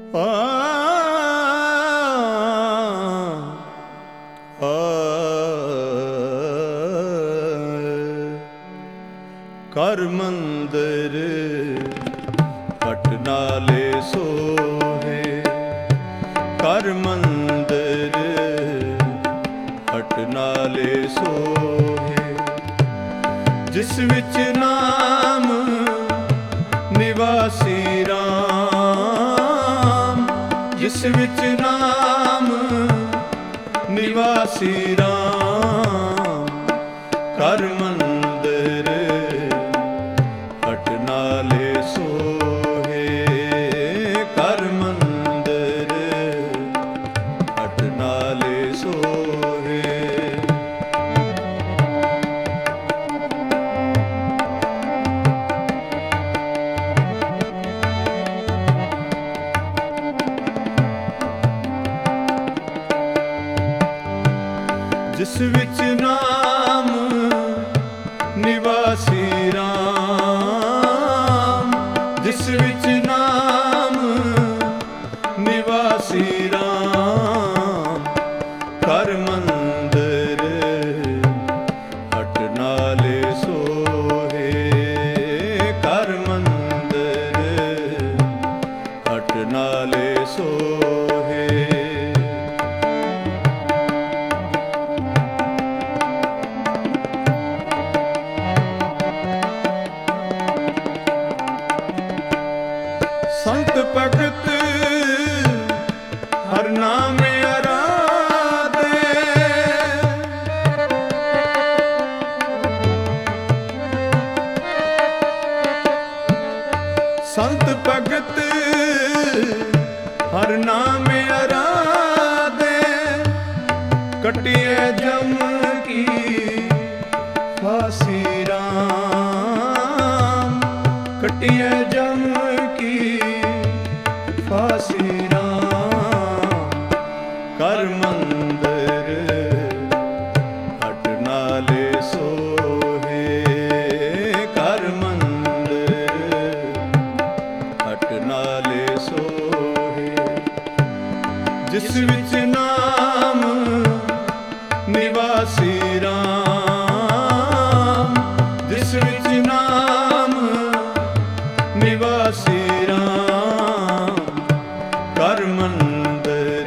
ਕਰ ਮੰਦਰ ਘਟ ਨਾਲੇ ਸੋਹੇ, ਕਰ ਮੰਦਰ ਘਟ ਨਾਲੇ ਸੋਹੇ, ਜਿਸ ਵਿੱਚ ਨਾਮ ਨਿਵਾਸੀ ਰਾਮ, ਜਿਸ ਵਿੱਚ ਨਾਮ ਨਿਵਾਸੀ ਰਾਮ, ਕਰ ਮੰਦਰ ਘਟ ਨਾਲੇ ਸੋਹੇ, ਕਰ ਮੰਦਰ ਘਟ ਨਾਲੇ ਸੋਹੇ। ਜਿਸ ਵਿੱਚ ਨਾਮ ਨਿਵਾਸੀ ਰਾਮ, ਜਿਸ ਵਿੱਚ ਨਾਮ ਨਿਵਾਸੀ ਰਾਮ, ਕਰ ਮੰਦਰ ਘਟ ਨਾਲੇ ਸੋਹੇ, ਕਰ ਮੰਦਰ ਘਟ ਨਾਲੇ ਸੋਹੇ। ਸੰਤ ਭਗਤ ਹਰ ਨਾਮ ਅਰਾਧੇ, ਸੰਤ ਭਗਤ ਹਰ ਨਾਮ ਅਰਾਧੇ, ਕਟਿਏ ਜਮ ਕੀ ਫਾਂਸੀ ਰਾਮ, ਕਟਿਏ ਜਮ ਕੀ ਫਾਂਸੀ ਰਾਮ, ਕਰ ਮੰਦਰ ਘਟ ਨਾਲੇ ਸੋਹੇ, ਕਰ ਮੰਦਰ ਘਟ ਨਾਲੇ ਸੋਹੇ, ਜਿਸ ਵਿੱਚ ਨਾਮ ਨਿਵਾਸੀ ਰਾਮ, ਜਿਸ ਵਿੱਚ ਨਾਮ ਨਿਵਾਸੀ ਰਾਮ, ਕਰ ਮੰਦਰ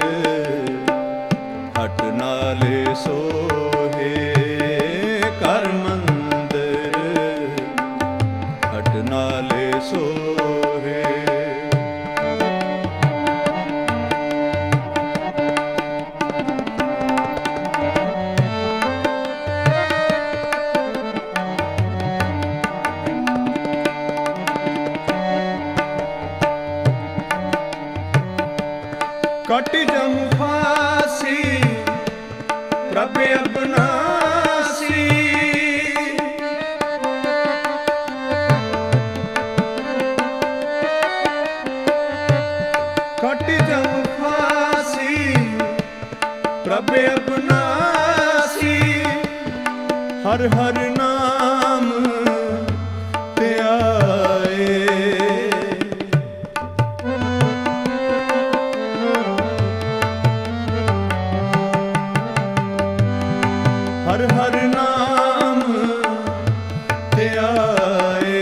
ਘਟ ਨਾਲੇ ਸੋਹੇ, ਕਰ ਮੰਦਰ ਘਟ ਨਾਲੇ ਸੋਹੇ। कट जम फांसी प्रभ अबनासी, कट जम फांसी प्रभ अबनासी, हर हर नाम त्याए, हर हर नाम ध्याए,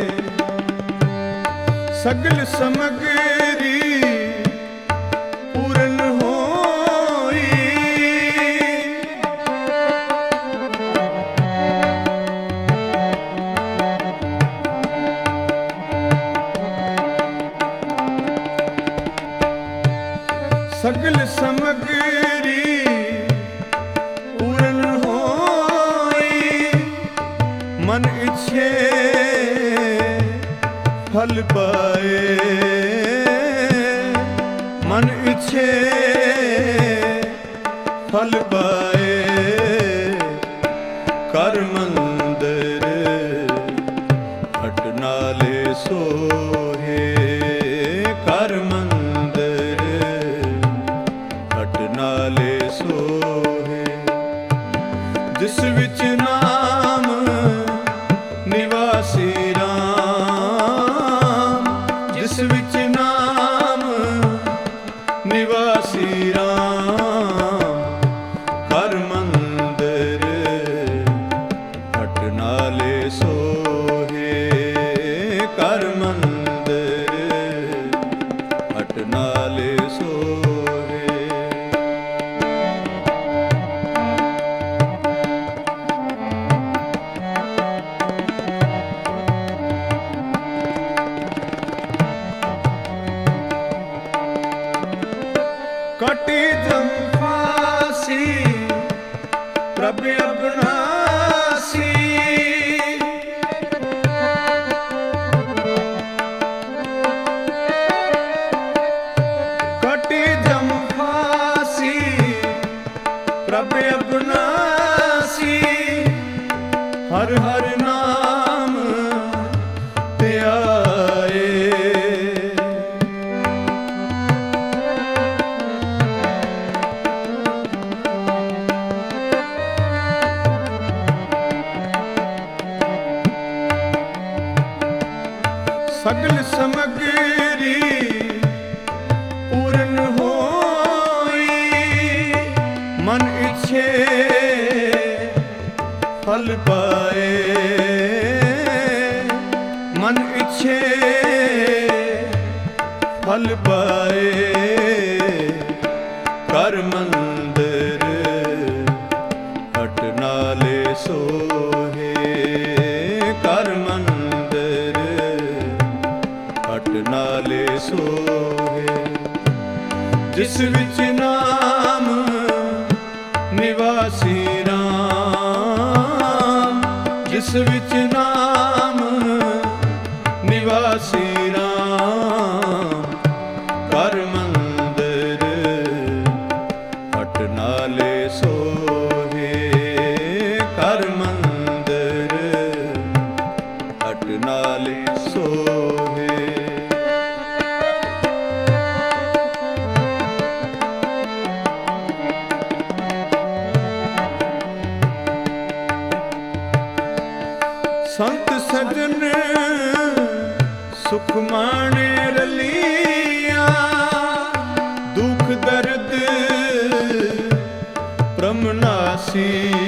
सगल समगरी पूरन होई, सगल समगरी पूरन मन इच्छे फल पाए, मन इच्छे फल पाए, कर मंदर घट नाले सोहे, कर मंदर घट नाले सोहे, जिस विच नाम निवासी राम, जिस विच नाम ਕਟੀ ਜੰਫਾਸੀ ਪ੍ਰਭ ਅਬਨਾਸੀ। ਕਟੀ ਜੰਫਾਸੀ ਪ੍ਰਭ ਅਬਨਾਸੀ। ਹਰ ਹਰ ਨਾਮ ਧਿਆਏ। ਸਗਲ ਸਮਗਰੀ ਪੂਰਨ ਹੋਈ। ਮਨ ਇਛੇ ਫਲ ਪਾਏ। ਮਨ ਇਛੇ ਫਲ ਪਾਏ। ਕਰ ਮੰਦਰ ਹਟ ਨਾਲੇ ਸੋਹੇ। ਕਰ ਮੰਦਰ ਹਟ ਨਾਲੇ ਸੋਹੇ। ਜਿਸ ਵਿੱਚ ਨਾਮ ਨਿਵਾਸੀ ਰਾਮ। ਜਿਸ ਵਿੱਚ ਨਾਮ ਨਿਵਾਸੀ ਰਾਮ। ਕਰ ਮੰਦਰ ਹਟ ਨਾਲੇ ਸੋਹੇ। ਕਰ ਮੰਦਰ ਹਟ ਨਾਲੇ ਸੋਹੇ। ਸੰਤ ਸਜਨ ਸੁਖ ਮਾਣੇ ਰਲੀਆਂ। ਦੁਖ ਦਰਦ ਪ੍ਰਮਨਾਸੀ।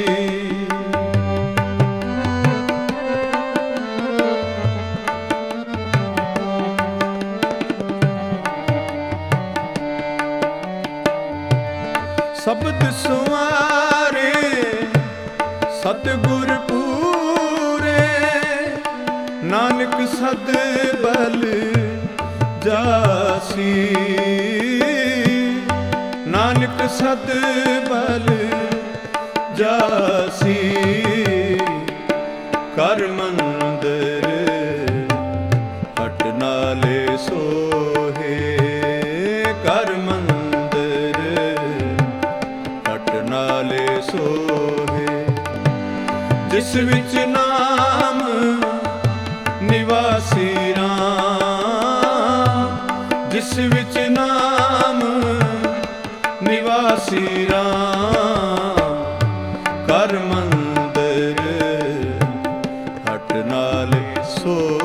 ਸ਼ਬਦ ਸੁਆਰੇ ਸਤਿਗੁਰ ਪੂਰੇ। ਨਾਨਕ ਸਦ ਬਲ ਜਾਸੀ। ਨਾਨਕ ਸਦ ਬਲ ਜਾਸੀ। ਕਰ ਮੰਦਰ ਹਟ ਨਾਲੇ ਸੋਹੇ। ਕਰ ਮੰਦਰ ਹਟ ਨਾਲੇ ਸੋਹੇ। ਜਿਸ ਵਿੱਚ ਨਾਮ ਨਿਵਾਸੀ ਰਾਮ। ਜਿਸ ਵਿੱਚ ਨਾਮ ਨਿਵਾਸੀ ਰਾਮ। ਕਰ ਮੰਦਰ ਹਟ ਨਾਲੇ ਸੋਹੇ।